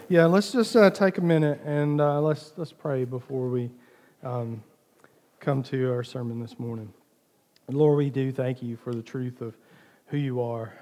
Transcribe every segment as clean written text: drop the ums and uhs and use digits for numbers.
Yeah, let's just take a minute and let's pray before we come to our sermon this morning. And Lord, we do thank you for the truth of who you are.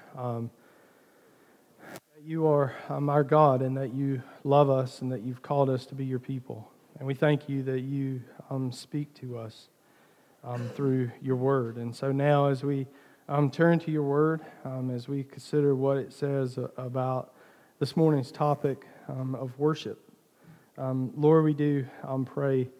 You are our God, and that you love us, and that you've called us to be your people. And we thank you that you speak to us through your word. And so now, as we turn to your word, as we consider what it says about this morning's topic of worship, Lord, we do pray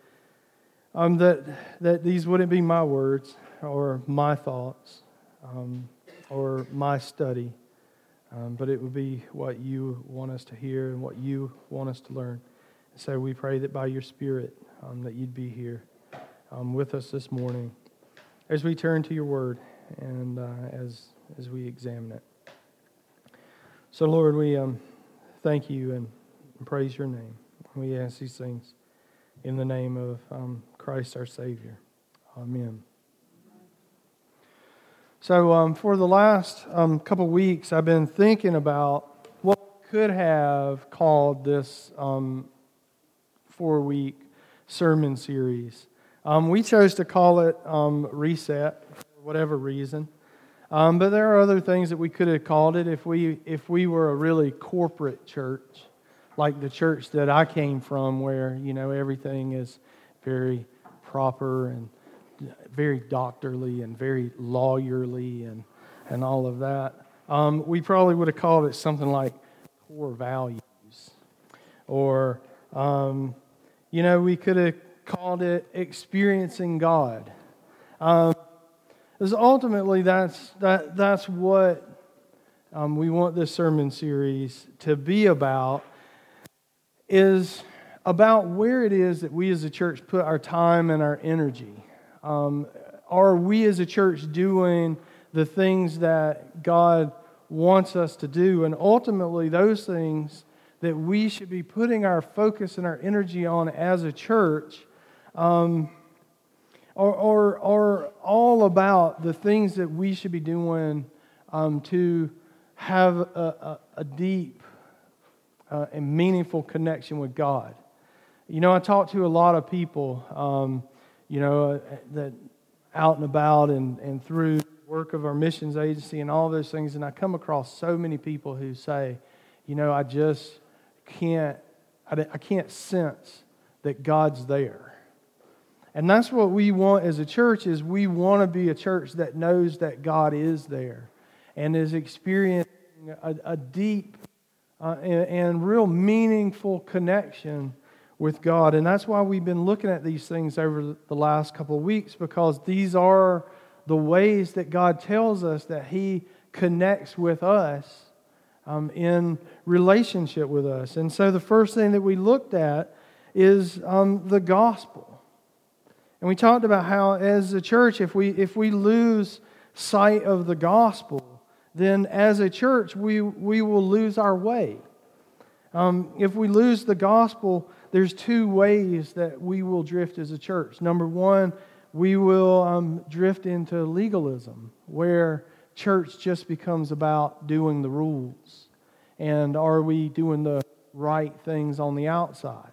that these wouldn't be my words or my thoughts or my study, but it would be what you want us to hear and what you want us to learn. So we pray that by your Spirit that you'd be here with us this morning as we turn to your word and as we examine it. So Lord, we thank you and praise your name. We ask these things in the name of Christ our Savior. Amen. So for the last couple weeks, I've been thinking about what we could have called this 4-week sermon series. We chose to call it Reset for whatever reason. But there are other things that we could have called it if we were a really corporate church, like the church that I came from, where everything is very proper and very doctorly and very lawyerly and all of that. We probably would have called it something like core values, or we could have called it experiencing God. Because ultimately, that's what we want this sermon series to be about, is about where it is that we as a church put our time and our energy. Are we as a church doing the things that God wants us to do? And ultimately, those things that we should be putting our focus and our energy on as a church are all about the things that we should be doing to have a deep and meaningful connection with God. I talk to a lot of people, that out and about and through work of our missions agency and all those things, and I come across so many people who say, I just can't sense that God's there. And that's what we want as a church, is we want to be a church that knows that God is there and is experiencing a deep and real meaningful connection with God. And that's why we've been looking at these things over the last couple of weeks, because these are the ways that God tells us that He connects with us in relationship with us. And so the first thing that we looked at is the gospel. And we talked about how, as a church, if we lose sight of the gospel, then as a church we will lose our way. If we lose the gospel, there's two ways that we will drift as a church. Number one, we will drift into legalism, where church just becomes about doing the rules. And are we doing the right things on the outside?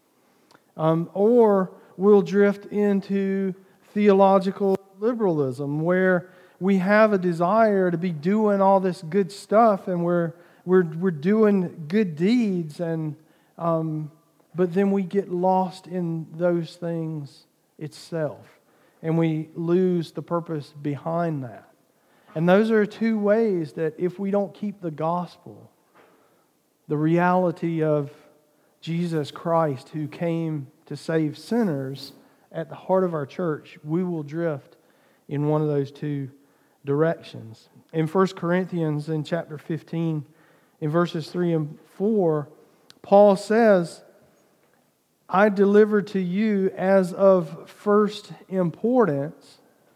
Or we'll drift into theological liberalism, where we have a desire to be doing all this good stuff, and we're doing good deeds, and but then we get lost in those things itself, and we lose the purpose behind that. And those are two ways that if we don't keep the gospel, the reality of Jesus Christ, who came to save sinners, at the heart of our church, we will drift in one of those two directions. In 1 Corinthians, in chapter 15, in verses 3 and 4, Paul says, I delivered to you as of first importance,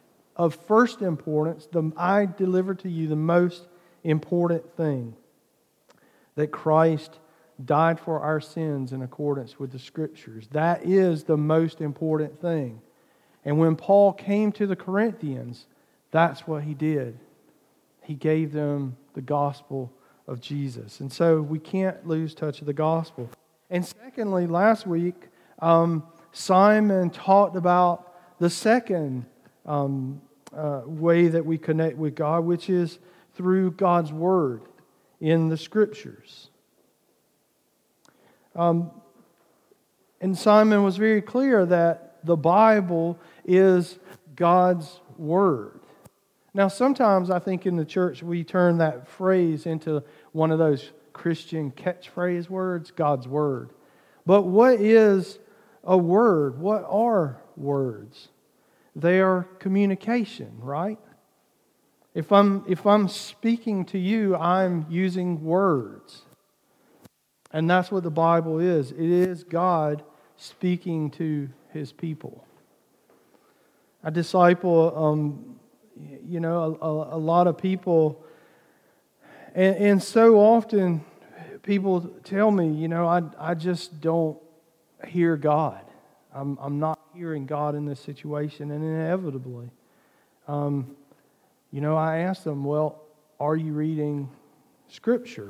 I delivered to you the most important thing, that Christ died for our sins in accordance with the Scriptures. That is the most important thing. And when Paul came to the Corinthians, that's what he did. He gave them the gospel of Jesus. And so we can't lose touch of the gospel. And secondly, last week, Simon talked about the second way that we connect with God, which is through God's Word in the Scriptures. And Simon was very clear that the Bible is God's Word. Now, sometimes I think in the church we turn that phrase into one of those Christian catchphrase words, God's Word. But what is a word? What are words? They are communication, right? If I'm speaking to you, I'm using words. And that's what the Bible is. It is God speaking to His people. I disciple, a lot of people, and so often people tell me, I just don't hear God. I'm not hearing God in this situation, and inevitably, I ask them, well, are you reading Scripture?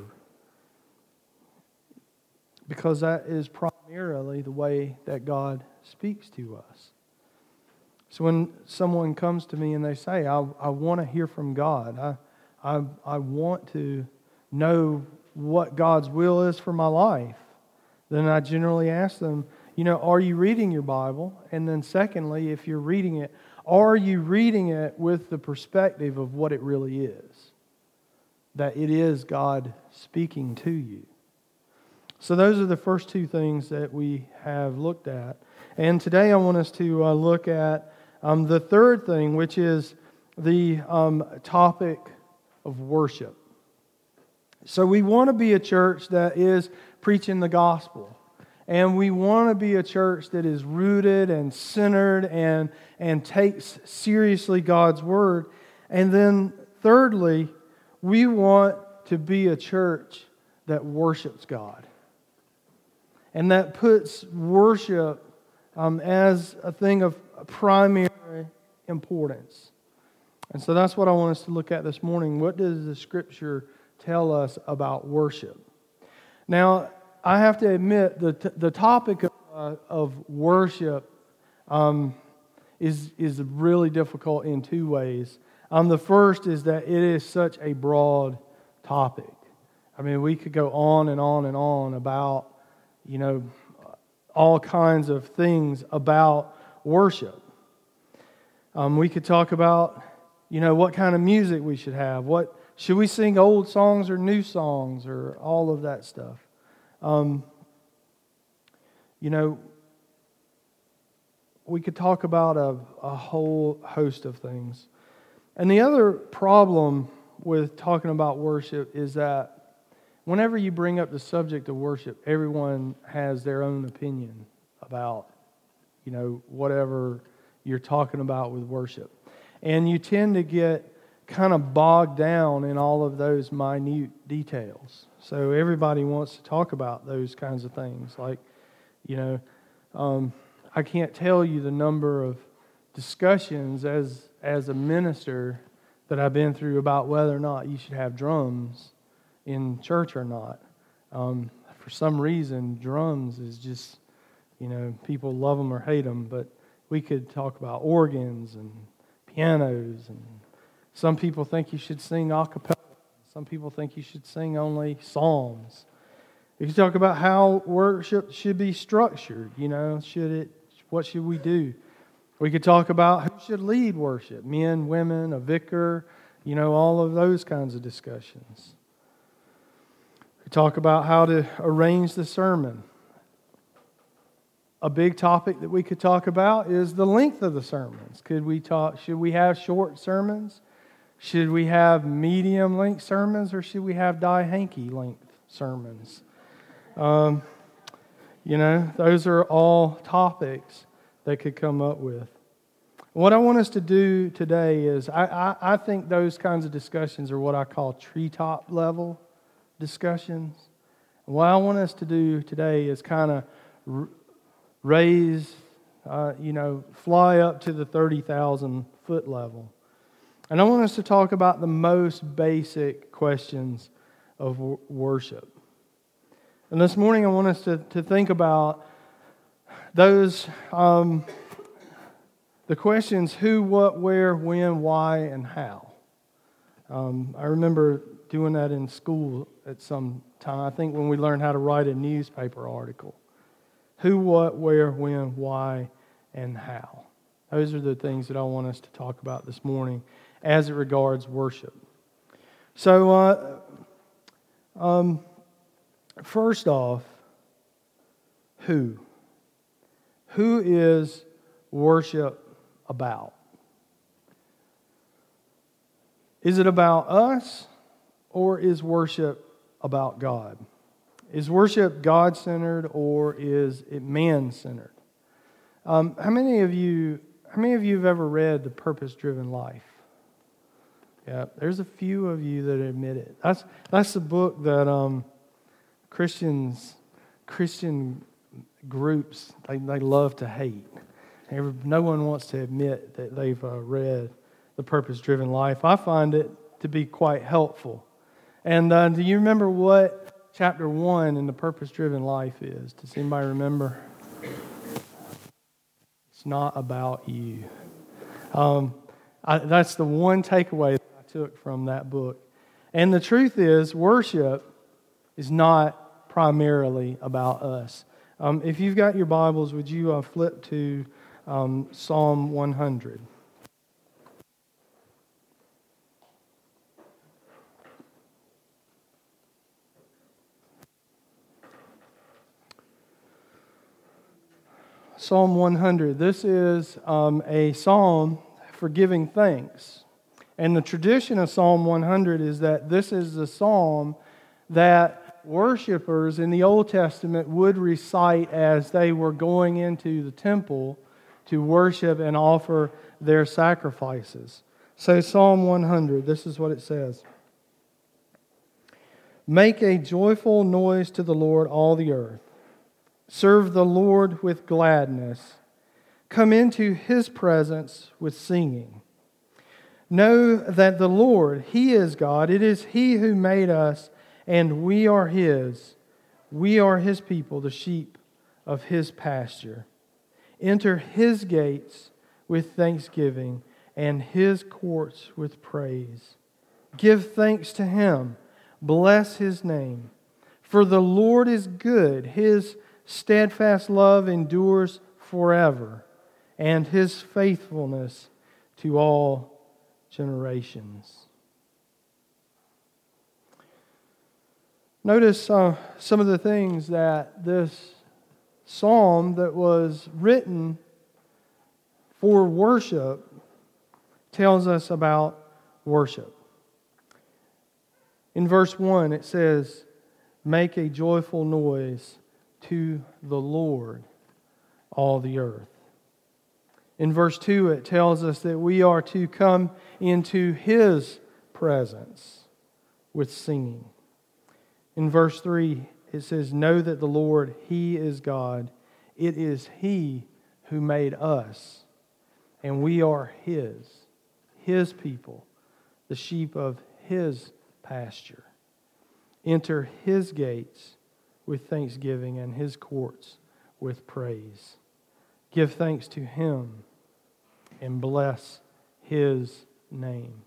Because that is primarily the way that God speaks to us. So when someone comes to me and they say, I want to hear from God, I want to know what God's will is for my life, then I generally ask them, are you reading your Bible? And then secondly, if you're reading it, are you reading it with the perspective of what it really is? That it is God speaking to you. So those are the first two things that we have looked at. And today I want us to look at the third thing, which is the topic of worship. So we want to be a church that is preaching the gospel. And we want to be a church that is rooted and centered and takes seriously God's Word. And then thirdly, we want to be a church that worships God. And that puts worship as a thing of primary importance. And so that's what I want us to look at this morning. What does the Scripture tell us about worship? Now, I have to admit that the topic of worship is really difficult in two ways. The first is that it is such a broad topic. I mean, we could go on and on and on about all kinds of things about worship. We could talk about, what kind of music we should have. Should we sing old songs or new songs or all of that stuff? We could talk about a whole host of things. And the other problem with talking about worship is that whenever you bring up the subject of worship, everyone has their own opinion about, whatever you're talking about with worship. And you tend to get kind of bogged down in all of those minute details. So everybody wants to talk about those kinds of things. Like, I can't tell you the number of discussions as a minister that I've been through about whether or not you should have drums in church or not. For some reason, drums is just, people love them or hate them, but we could talk about organs and pianos, and some people think you should sing a cappella. Some people think you should sing only psalms. We could talk about how worship should be structured, what should we do? We could talk about who should lead worship, men, women, a vicar, all of those kinds of discussions. We talk about how to arrange the sermon. A big topic that we could talk about is the length of the sermons. Should we have short sermons? Should we have medium length sermons, or should we have die-hanky length sermons? Those are all topics that could come up with. What I want us to do today is, I think those kinds of discussions are what I call treetop level discussions. What I want us to do today is kind of raise, fly up to the 30,000 foot level. And I want us to talk about the most basic questions of worship. And this morning I want us to think about those, the questions who, what, where, when, why, and how. I remember doing that in school at some time, I think when we learned how to write a newspaper article. Who, what, where, when, why, and how. Those are the things that I want us to talk about this morning as it regards worship. So, first off, who? Who is worship about? Is it about us, or is worship about God? Is worship God-centered, or is it man-centered? How many of you have ever read The Purpose-Driven Life? Yeah, there's a few of you that admit it. That's the book that Christian groups they love to hate. No one wants to admit that they've read The Purpose-Driven Life. I find it to be quite helpful. And do you remember what chapter 1 in The Purpose-Driven Life is? Does anybody remember? It's not about you. That's the one takeaway that I took from that book. And the truth is, worship is not primarily about us. If you've got your Bibles, would you flip to Psalm 100? Psalm 100. This is a psalm for giving thanks. And the tradition of Psalm 100 is that this is the psalm that worshipers in the Old Testament would recite as they were going into the temple to worship and offer their sacrifices. So Psalm 100, this is what it says. Make a joyful noise to the Lord, all the earth. Serve the Lord with gladness. Come into His presence with singing. Know that the Lord, He is God. It is He who made us, and we are His. We are His people, the sheep of His pasture. Enter His gates with thanksgiving and His courts with praise. Give thanks to Him. Bless His name. For the Lord is good. His steadfast love endures forever, and His faithfulness to all generations. Notice some of the things that this psalm that was written for worship tells us about worship. In verse 1 it says, make a joyful noise to the Lord, all the earth. In verse 2 it tells us that we are to come into His presence with singing. In verse 3 it says, know that the Lord, He is God. It is He who made us, and we are His people, the sheep of His pasture. Enter His gates with thanksgiving and His courts with praise. Give thanks to Him and bless His name.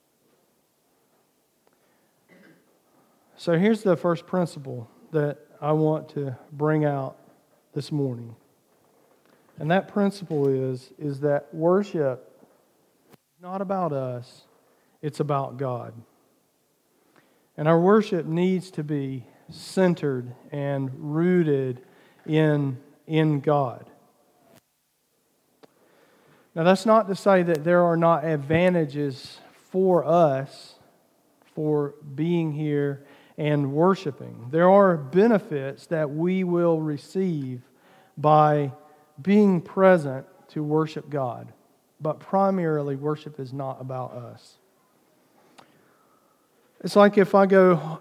So here's the first principle that I want to bring out this morning. And that principle is that worship is not about us, it's about God. And our worship needs to be centered and rooted in God. Now that's not to say that there are not advantages for us for being here and worshiping. There are benefits that we will receive by being present to worship God. But primarily, worship is not about us. It's like if I go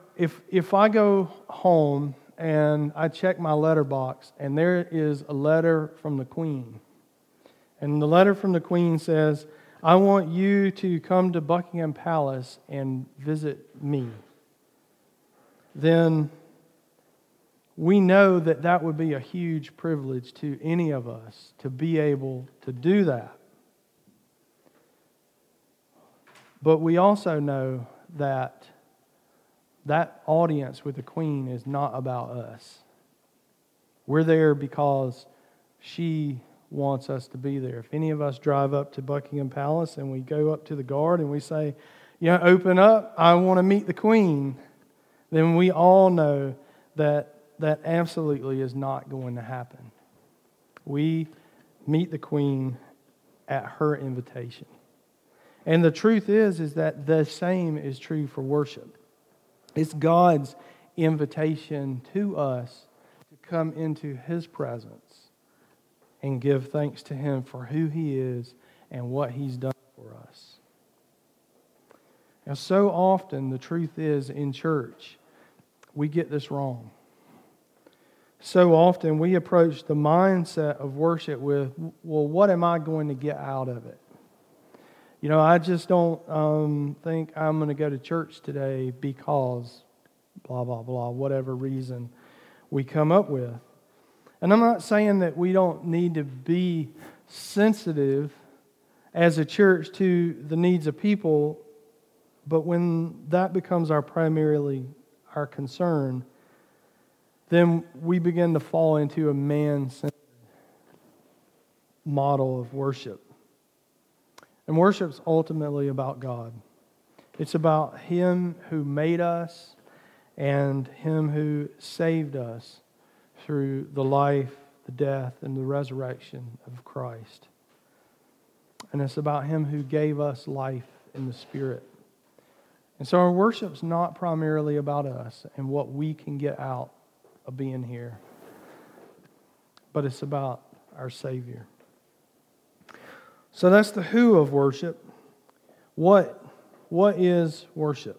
home and I check my letterbox and there is a letter from the Queen. And the letter from the Queen says, I want you to come to Buckingham Palace and visit me. then we know that that would be a huge privilege to any of us to be able to do that. But we also know that that audience with the Queen is not about us. We're there because she wants us to be there. If any of us drive up to Buckingham Palace and we go up to the guard and we say, open up, I want to meet the Queen, then we all know that that absolutely is not going to happen. We meet the Queen at her invitation. And the truth is that the same is true for worship. It's God's invitation to us to come into His presence and give thanks to Him for who He is and what He's done for us. Now, so often the truth is in church, we get this wrong. So often we approach the mindset of worship with, well, what am I going to get out of it? I just don't think I'm going to go to church today because blah, blah, blah, whatever reason we come up with. And I'm not saying that we don't need to be sensitive as a church to the needs of people, but when that becomes primarily our concern, then we begin to fall into a man-centered model of worship. And worship's ultimately about God. It's about Him who made us and Him who saved us through the life, the death, and the resurrection of Christ. And it's about Him who gave us life in the Spirit. And so our worship's not primarily about us and what we can get out of being here, but it's about our Savior. So that's the who of worship. What is worship?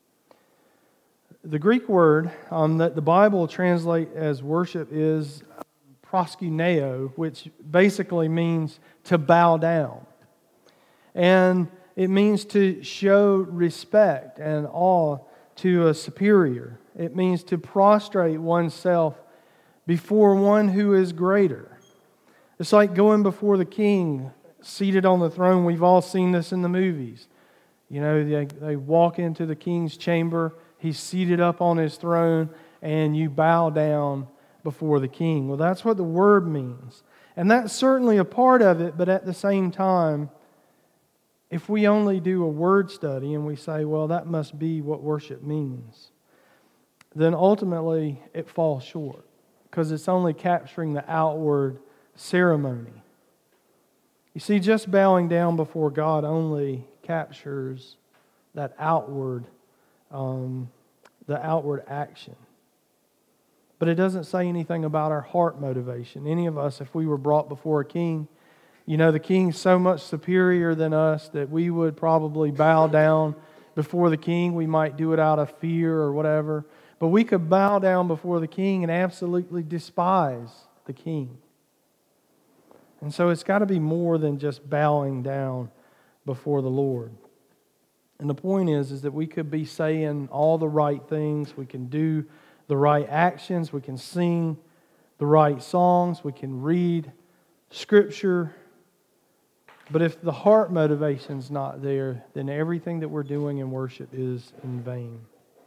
The Greek word that the Bible translates as worship is proskuneo, which basically means to bow down. And it means to show respect and awe to a superior. It means to prostrate oneself before one who is greater. It's like going before the king seated on the throne. We've all seen this in the movies. They walk into the king's chamber. He's seated up on his throne, and you bow down before the king. Well, that's what the word means. And that's certainly a part of it, but at the same time, if we only do a word study and we say, well, that must be what worship means, then ultimately it falls short because it's only capturing the outward ceremony. You see, just bowing down before God only captures that outward, the outward action. But it doesn't say anything about our heart motivation. Any of us, if we were brought before a king, the king's so much superior than us that we would probably bow down before the king. We might do it out of fear or whatever. But we could bow down before the king and absolutely despise the king. And so it's got to be more than just bowing down before the Lord. And the point is that we could be saying all the right things. We can do the right actions. We can sing the right songs. We can read Scripture. But if the heart motivation's not there, then everything that we're doing in worship is in vain.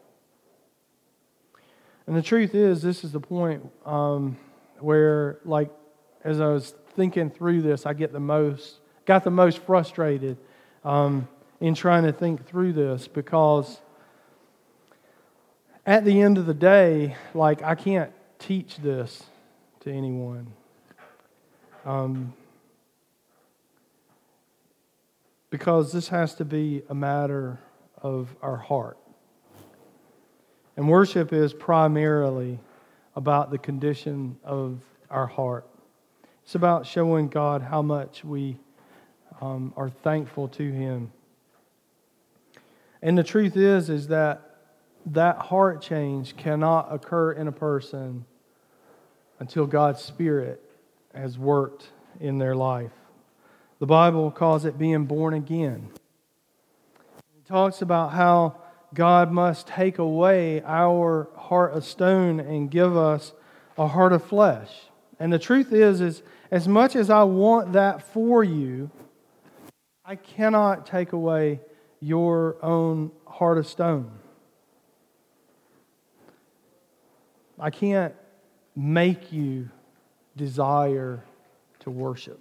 And the truth is, this is the point where, as I was thinking through this, I got the most frustrated in trying to think through this, because at the end of the day, I can't teach this to anyone. Because this has to be a matter of our heart. And worship is primarily about the condition of our heart. It's about showing God how much we are thankful to Him. And the truth is that heart change cannot occur in a person until God's Spirit has worked in their life. The Bible calls it being born again. It talks about how God must take away our heart of stone and give us a heart of flesh. And the truth is as much as I want that for you, I cannot take away your own heart of stone. I can't make you desire to worship.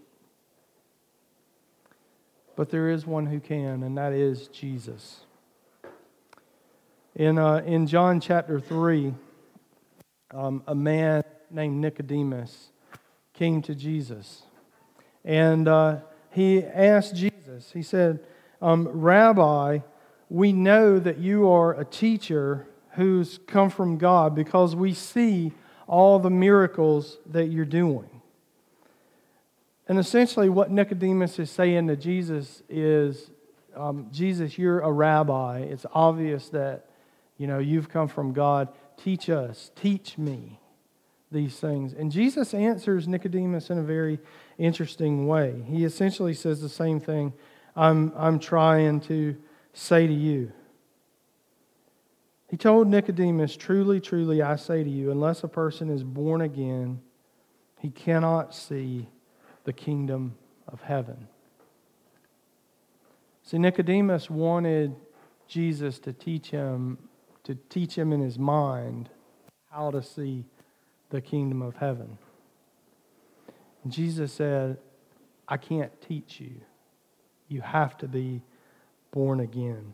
But there is one who can, and that is Jesus. In John chapter 3, a man named Nicodemus came to Jesus. And he asked Jesus, he said, Rabbi, we know that you are a teacher who's come from God because we see all the miracles that you're doing. And essentially what Nicodemus is saying to Jesus is, Jesus, you're a rabbi. It's obvious that, you've come from God. Teach us, teach me these things. And Jesus answers Nicodemus in a very interesting way. He essentially says the same thing I'm trying to say to you. He told Nicodemus, truly, truly, I say to you, unless a person is born again, he cannot see the kingdom of heaven. See, Nicodemus wanted Jesus to teach him in his mind how to see the kingdom of heaven. And Jesus said, I can't teach you. You have to be born again.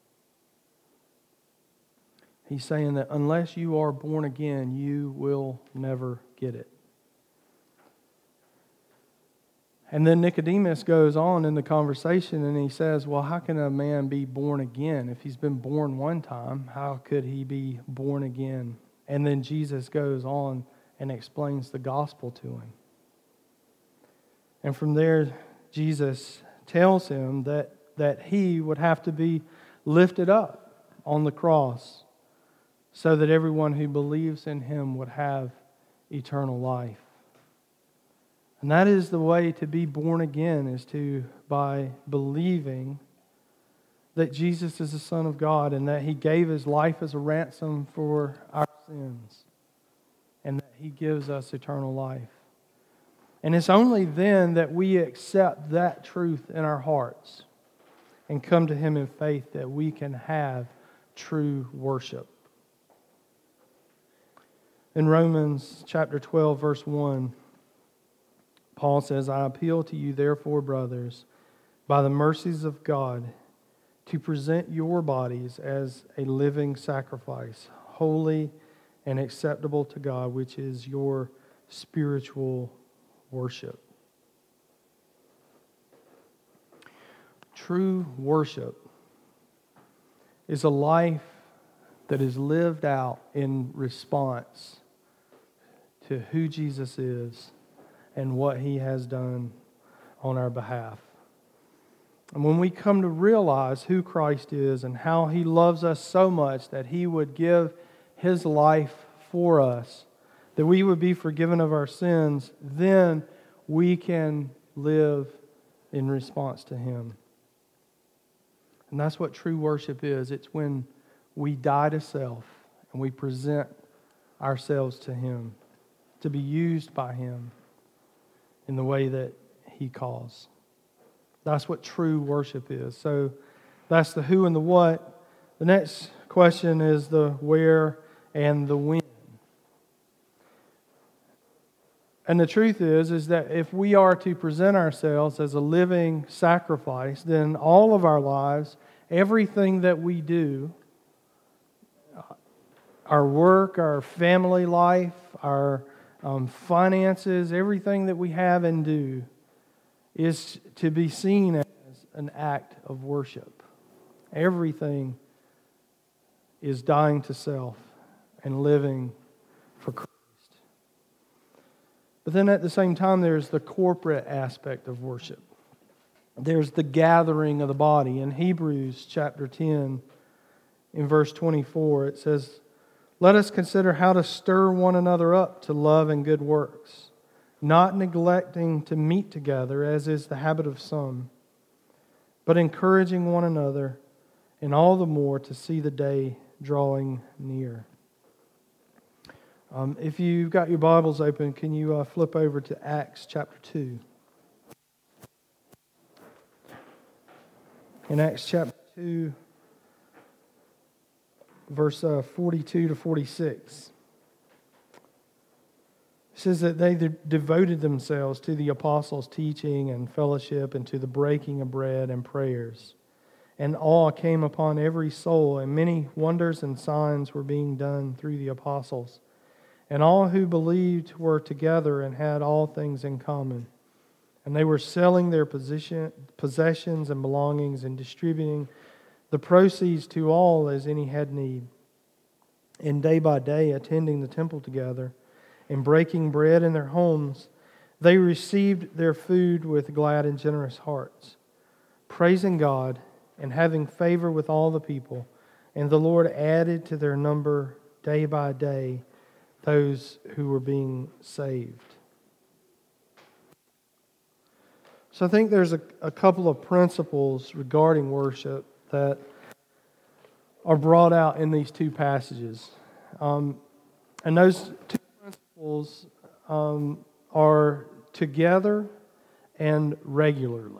He's saying that unless you are born again, you will never get it. And then Nicodemus goes on in the conversation and he says, well, how can a man be born again? If he's been born one time, how could he be born again? And then Jesus goes on and explains the gospel to him. And from there, Jesus tells him that he would have to be lifted up on the cross so that everyone who believes in him would have eternal life. And that is the way to be born again, is by believing that Jesus is the Son of God and that He gave His life as a ransom for our sins and that He gives us eternal life. And it's only then that we accept that truth in our hearts and come to Him in faith that we can have true worship. In Romans chapter 12, verse 1, Paul says, I appeal to you, therefore, brothers, by the mercies of God, to present your bodies as a living sacrifice, holy and acceptable to God, which is your spiritual worship. True worship is a life that is lived out in response to who Jesus is and what He has done on our behalf. And when we come to realize who Christ is and how He loves us so much that He would give His life for us, that we would be forgiven of our sins, then we can live in response to Him. And that's what true worship is. It's when we die to self and we present ourselves to Him to be used by Him in the way that He calls. That's what true worship is. So that's the who and the what. The next question is the where and the when. And the truth is that if we are to present ourselves as a living sacrifice, then all of our lives, everything that we do, our work, our family life, our finances, everything that we have and do is to be seen as an act of worship. Everything is dying to self and living for Christ. But then at the same time, there's the corporate aspect of worship. There's the gathering of the body. In Hebrews chapter 10, in verse 24, it says, let us consider how to stir one another up to love and good works, not neglecting to meet together, as is the habit of some, but encouraging one another, and all the more to see the day drawing near. If you've got your Bibles open, can you flip over to Acts chapter 2? In Acts chapter 2, verse 42 to 46. It says that they devoted themselves to the apostles' teaching and fellowship and to the breaking of bread and prayers. And awe came upon every soul, and many wonders and signs were being done through the apostles. And all who believed were together and had all things in common. And they were selling their possessions and belongings and distributing the proceeds to all as any had need. And day by day, attending the temple together and breaking bread in their homes, they received their food with glad and generous hearts, praising God and having favor with all the people. And the Lord added to their number day by day those who were being saved. So I think there's a couple of principles regarding worship that are brought out in these two passages. And those two principles are together and regularly.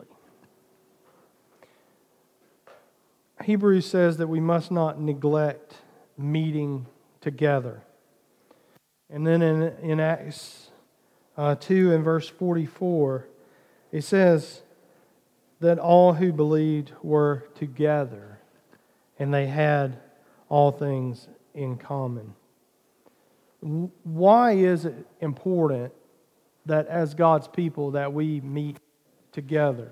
Hebrews says that we must not neglect meeting together. And then in Acts 2 and verse 44, it says that all who believed were together and they had all things in common. Why is it important that as God's people that we meet together?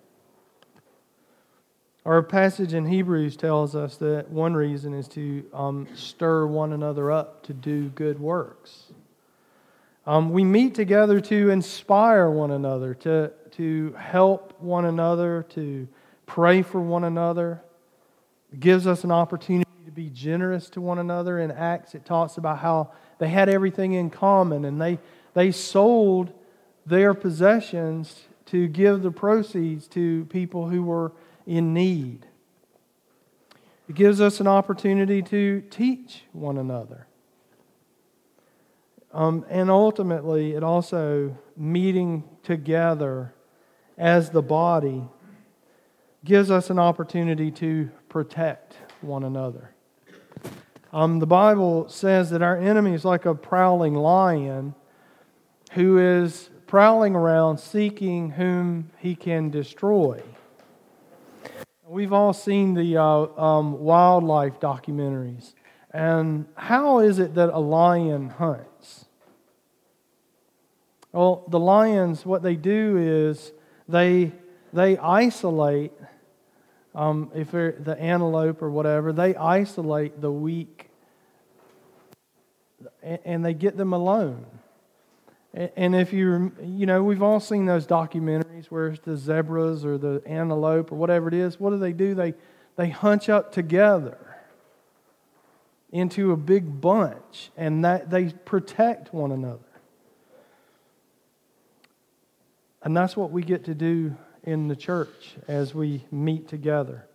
Our passage in Hebrews tells us that one reason is to stir one another up to do good works. We meet together to inspire one another, to help one another, to pray for one another. It gives us an opportunity to be generous to one another. In Acts, it talks about how they had everything in common and they sold their possessions to give the proceeds to people who were in need. It gives us an opportunity to teach one another. And ultimately, it also, meeting together as the body, gives us an opportunity to protect one another. The Bible says that our enemy is like a prowling lion who is prowling around seeking whom he can destroy. We've all seen the wildlife documentaries. And how is it that a lion hunts? Well, the lions, what they do is they isolate, if they're the antelope or whatever, they isolate the weak and they get them alone. And if we've all seen those documentaries where it's the zebras or the antelope or whatever it is. What do? They hunch up together into a big bunch, and that they protect one another. And that's what we get to do in the church as we meet together.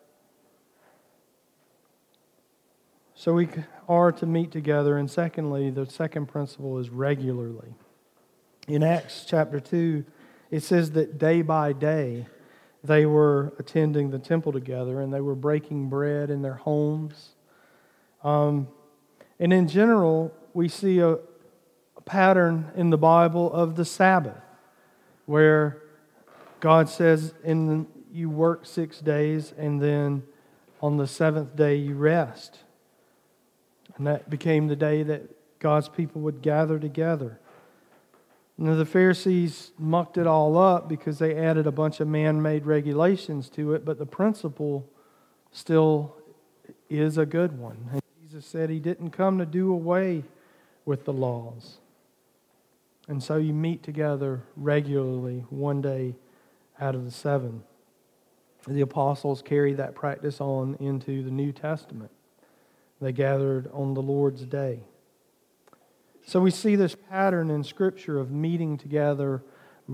So we are to meet together, and secondly, the second principle is regularly. In Acts chapter 2, it says that day by day they were attending the temple together and they were breaking bread in their homes. And in general, we see a pattern in the Bible of the Sabbath, where God says, you work 6 days and then on the seventh day you rest. And that became the day that God's people would gather together. Now, the Pharisees mucked it all up because they added a bunch of man-made regulations to it, but the principle still is a good one. And Jesus said He didn't come to do away with the laws. And so you meet together regularly, one day out of the 7. The apostles carried that practice on into the New Testament. They gathered on the Lord's Day. So we see this pattern in Scripture of meeting together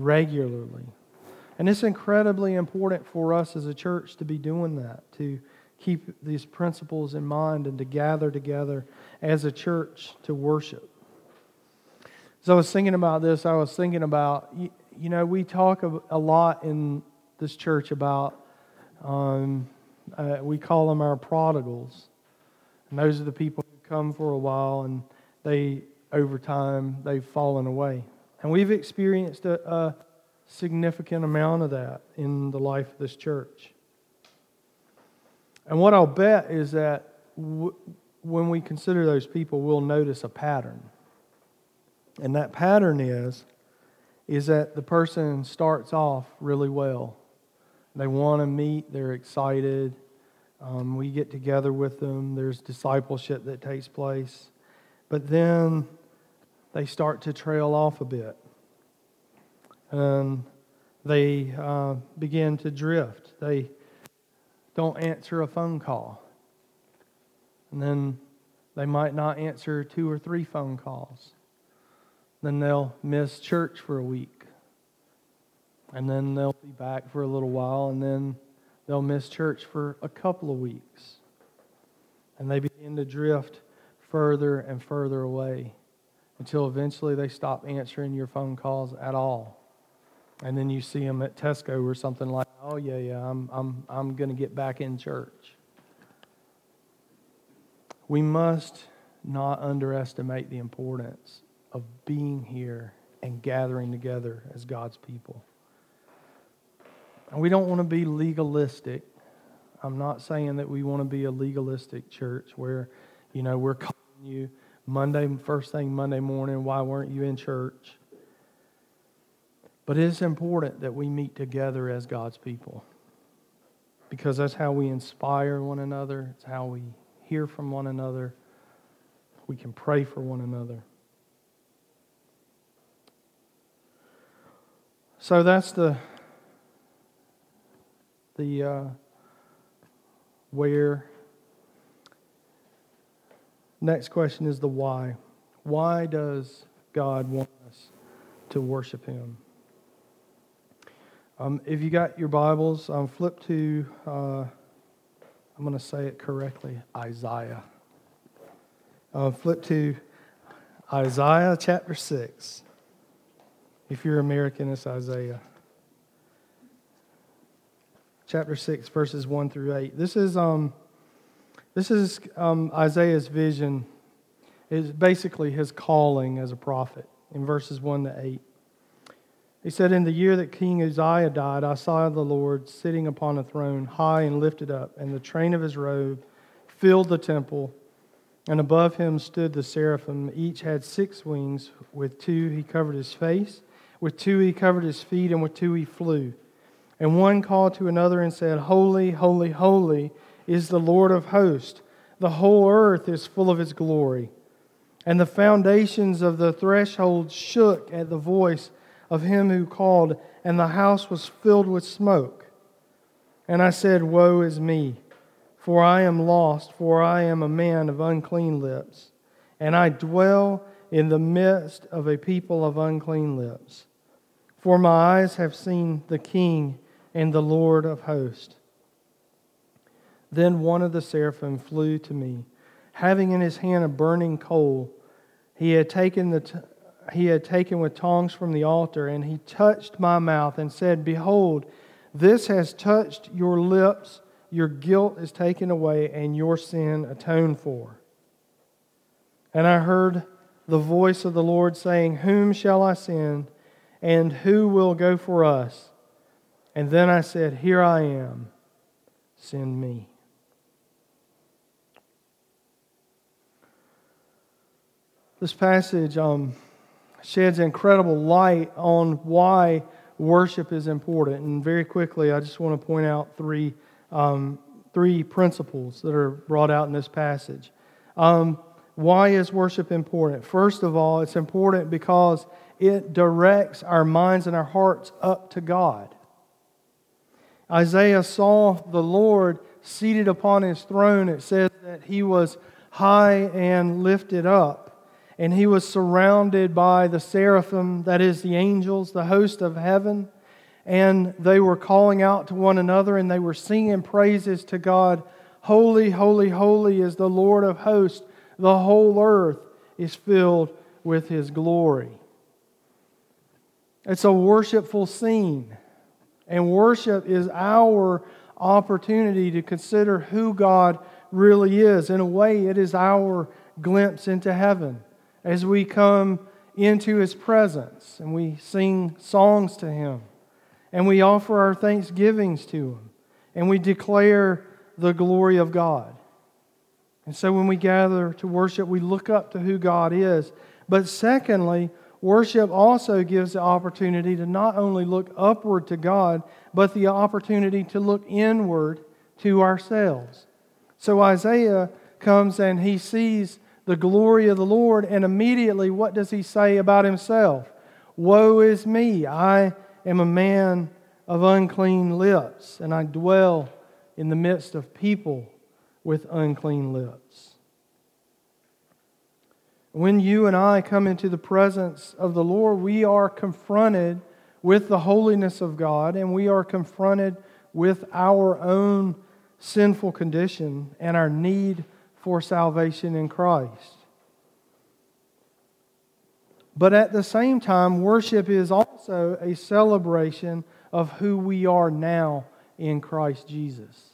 regularly. And it's incredibly important for us as a church to be doing that, to keep these principles in mind and to gather together as a church to worship. As I was thinking about this, I was thinking about, we talk a lot in this church about, we call them our prodigals. And those are the people who come for a while and over time, they've fallen away. And we've experienced a significant amount of that in the life of this church. And what I'll bet is that when we consider those people, we'll notice a pattern. And that pattern is that the person starts off really well. They want to meet, they're excited. We get together with them, there's discipleship that takes place. But then they start to trail off a bit. And they begin to drift. They don't answer a phone call. And then they might not answer 2 or 3 phone calls. Then they'll miss church for a week. And then they'll be back for a little while, and then they'll miss church for a couple of weeks. And they begin to drift further and further away until eventually they stop answering your phone calls at all. And then you see them at Tesco or something like, oh yeah, I'm going to get back in church. We must not underestimate the importance of being here and gathering together as God's people. And we don't want to be legalistic. I'm not saying that we want to be a legalistic church where, we're calling you first thing Monday morning, why weren't you in church? But it's important that we meet together as God's people, because that's how we inspire one another. It's how we hear from one another. We can pray for one another. So that's the where. Next question is the why. Why does God want us to worship Him? If you got your Bibles, flip to, I'm going to say it correctly, Isaiah. Flip to Isaiah chapter 6. If you're American, it's Isaiah. Chapter 6, verses 1 through 8. This is Isaiah's vision. It's basically his calling as a prophet in verses 1 to 8. He said, in the year that King Uzziah died, I saw the Lord sitting upon a throne, high and lifted up, and the train of his robe filled the temple. And above him stood the seraphim. Each had 6 wings. With 2 he covered his face, with 2 he covered his feet, and with 2 he flew. And one called to another and said, Holy, holy, holy is the Lord of hosts. The whole earth is full of His glory. And the foundations of the threshold shook at the voice of Him who called, and the house was filled with smoke. And I said, Woe is me, for I am lost, for I am a man of unclean lips, and I dwell in the midst of a people of unclean lips. For my eyes have seen the King and the Lord of hosts. Then one of the seraphim flew to me, having in his hand a burning coal. He had taken with tongs from the altar, and he touched my mouth and said, Behold, this has touched your lips. Your guilt is taken away, and your sin atoned for. And I heard the voice of the Lord saying, Whom shall I send, and who will go for us? And then I said, Here I am, send me. This passage sheds incredible light on why worship is important. And very quickly, I just want to point out three principles that are brought out in this passage. Why is worship important? First of all, it's important because it directs our minds and our hearts up to God. Isaiah saw the Lord seated upon His throne. It says that He was high and lifted up. And He was surrounded by the seraphim, that is the angels, the host of heaven. And they were calling out to one another, and they were singing praises to God. Holy, holy, holy is the Lord of hosts. The whole earth is filled with His glory. It's a worshipful scene. And worship is our opportunity to consider who God really is. In a way, it is our glimpse into heaven as we come into His presence and we sing songs to Him and we offer our thanksgivings to Him and we declare the glory of God. And so when we gather to worship, we look up to who God is. But secondly, worship also gives the opportunity to not only look upward to God, but the opportunity to look inward to ourselves. So Isaiah comes and he sees the glory of the Lord, and immediately what does he say about himself? Woe is me, I am a man of unclean lips, and I dwell in the midst of people with unclean lips. When you and I come into the presence of the Lord, we are confronted with the holiness of God, and we are confronted with our own sinful condition and our need for salvation in Christ. But at the same time, worship is also a celebration of who we are now in Christ Jesus.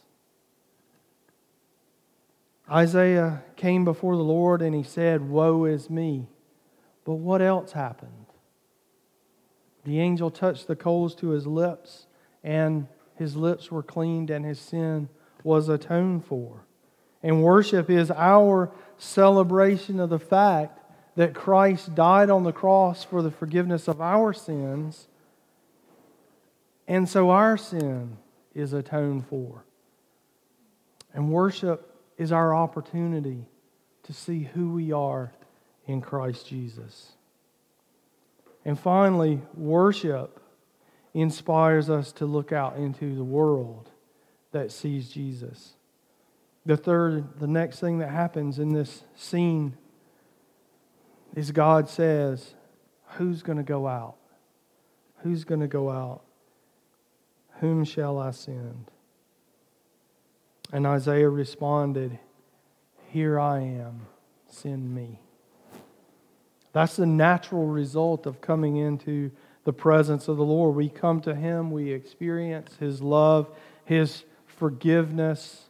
Isaiah came before the Lord and he said, "Woe is me." But what else happened? The angel touched the coals to his lips, and his lips were cleaned, and his sin was atoned for. And worship is our celebration of the fact that Christ died on the cross for the forgiveness of our sins, and so our sin is atoned for. And worship is our opportunity to see who we are in Christ Jesus. And finally, worship inspires us to look out into the world that sees Jesus. The next thing that happens in this scene is God says, who's going to go out? Who's going to go out? Whom shall I send? And Isaiah responded, "Here I am, send me." That's the natural result of coming into the presence of the Lord. We come to Him, we experience His love, His forgiveness.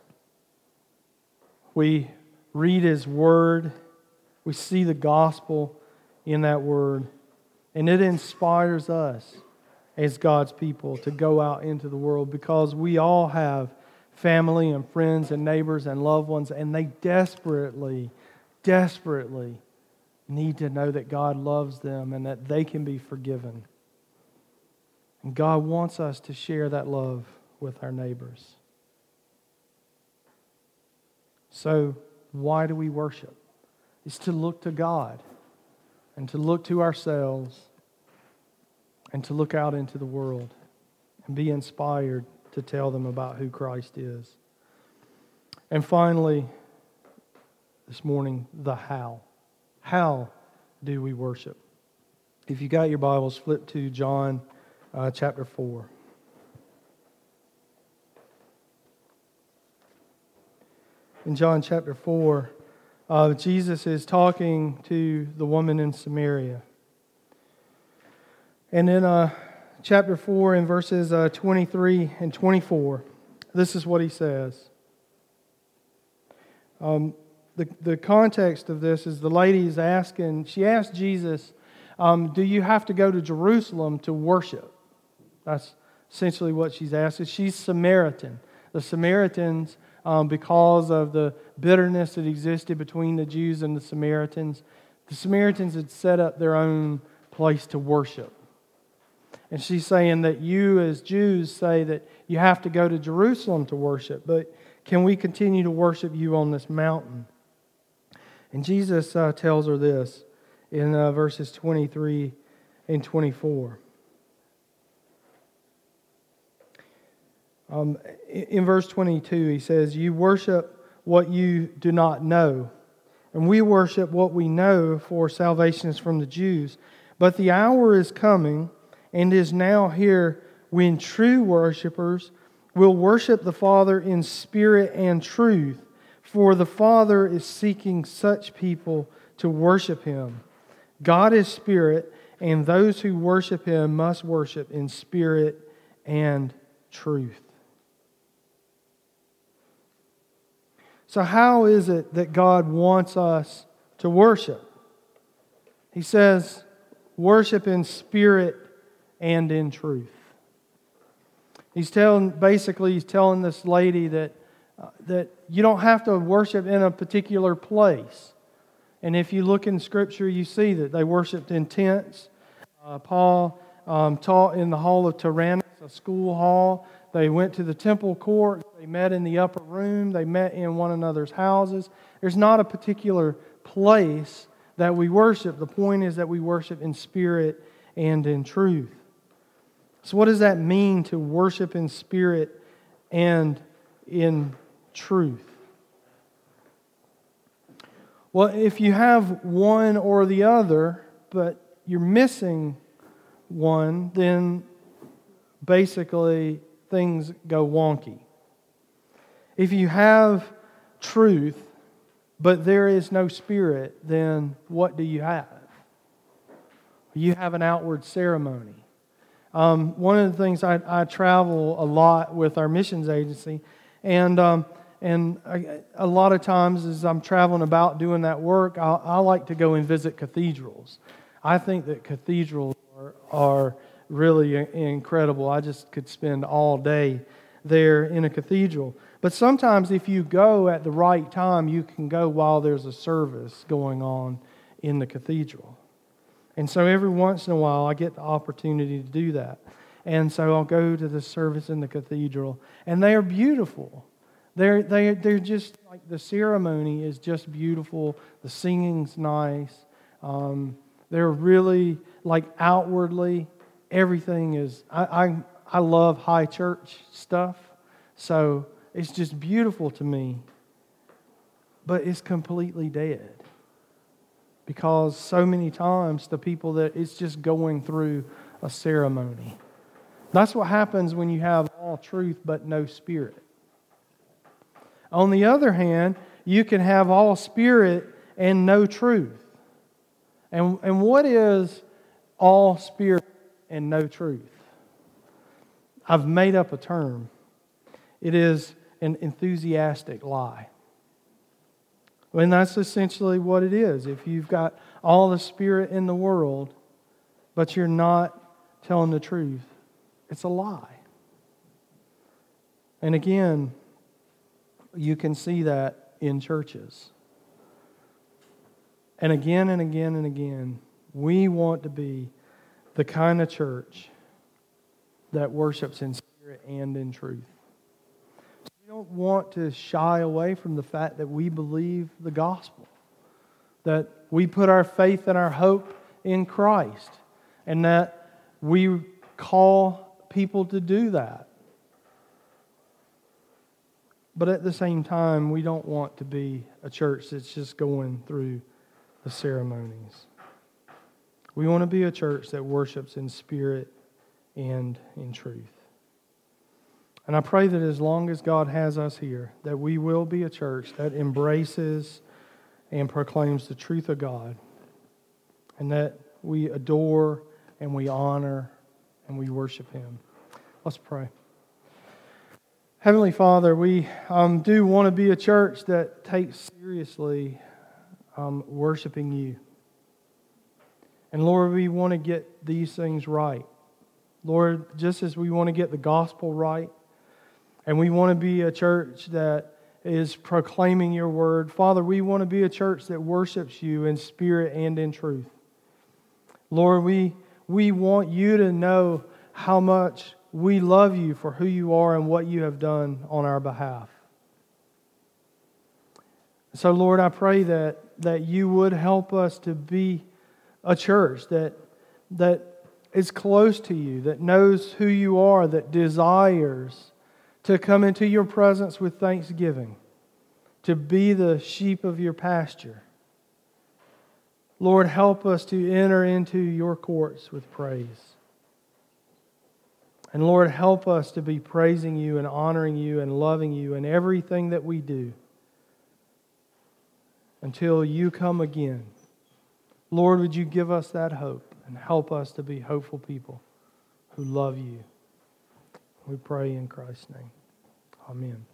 We read His Word. We see the gospel in that Word. And it inspires us as God's people to go out into the world, because we all have family and friends and neighbors and loved ones, and they desperately, desperately need to know that God loves them and that they can be forgiven. And God wants us to share that love with our neighbors. So, why do we worship? It's to look to God and to look to ourselves and to look out into the world and be inspired to tell them about who Christ is. And finally, this morning, the how. How do we worship? If you got your Bibles, flip to John chapter 4. In John chapter 4, Jesus is talking to the woman in Samaria. And in chapter 4, in verses 23 and 24, this is what he says. The context of this is the lady is asking, she asked Jesus, do you have to go to Jerusalem to worship? That's essentially what she's asking. She's Samaritan. The Samaritans, because of the bitterness that existed between the Jews and the Samaritans had set up their own place to worship. And she's saying that you as Jews say that you have to go to Jerusalem to worship, but can we continue to worship you on this mountain? And Jesus tells her this in verses 23 and 24. In verse 22, he says, "You worship what you do not know, and we worship what we know, for salvation is from the Jews. But the hour is coming, and is now here, when true worshipers will worship the Father in spirit and truth, for the Father is seeking such people to worship Him. God is spirit, and those who worship Him must worship in spirit and truth. So how is it that God wants us to worship? He says, worship in spirit and in truth. He's telling this lady that you don't have to worship in a particular place. And if you look in Scripture, you see that they worshiped in tents. Paul taught in the hall of Tyrannus, a school hall. They went to the temple court. They met in the upper room. They met in one another's houses. There's not a particular place that we worship. The point is that we worship in spirit and in truth. So what does that mean to worship in spirit and in truth? Well, if you have one or the other, but you're missing one, then basically things go wonky. If you have truth, but there is no spirit, then what do you have? You have an outward ceremony. One of the things I travel a lot with our missions agency, and a lot of times as I'm traveling about doing that work, I like to go and visit cathedrals. I think that cathedrals are really incredible. I just could spend all day there in a cathedral. But sometimes if you go at the right time, you can go while there's a service going on in the cathedral. And so every once in a while, I get the opportunity to do that. And so I'll go to the service in the cathedral, and they are beautiful. They're just like, the ceremony is just beautiful. The singing's nice. They're really, like, outwardly, everything is. I love high church stuff, so it's just beautiful to me. But it's completely dead. Because so many times the people that it's just going through a ceremony. That's what happens when you have all truth but no spirit. On the other hand, you can have all spirit and no truth. And what is all spirit and no truth? I've made up a term. It is an enthusiastic lie. And that's essentially what it is. If you've got all the spirit in the world, but you're not telling the truth, it's a lie. And again, you can see that in churches. And again and again and again, we want to be the kind of church that worships in spirit and in truth. We don't want to shy away from the fact that we believe the gospel, that we put our faith and our hope in Christ, and that we call people to do that. But at the same time, we don't want to be a church that's just going through the ceremonies. We want to be a church that worships in spirit and in truth. And I pray that as long as God has us here, that we will be a church that embraces and proclaims the truth of God, and that we adore and we honor and we worship Him. Let's pray. Heavenly Father, we do want to be a church that takes seriously worshiping You. And Lord, we want to get these things right. Lord, just as we want to get the gospel right, and we want to be a church that is proclaiming Your word, Father, we want to be a church that worships You in spirit and in truth. Lord, we want You to know how much we love You for who You are and what You have done on our behalf. So, Lord, I pray that You would help us to be a church that is close to You, that knows who You are, that desires to come into Your presence with thanksgiving, to be the sheep of Your pasture. Lord, help us to enter into Your courts with praise. And Lord, help us to be praising You and honoring You and loving You in everything that we do until You come again. Lord, would You give us that hope and help us to be hopeful people who love You. We pray in Christ's name. Amen.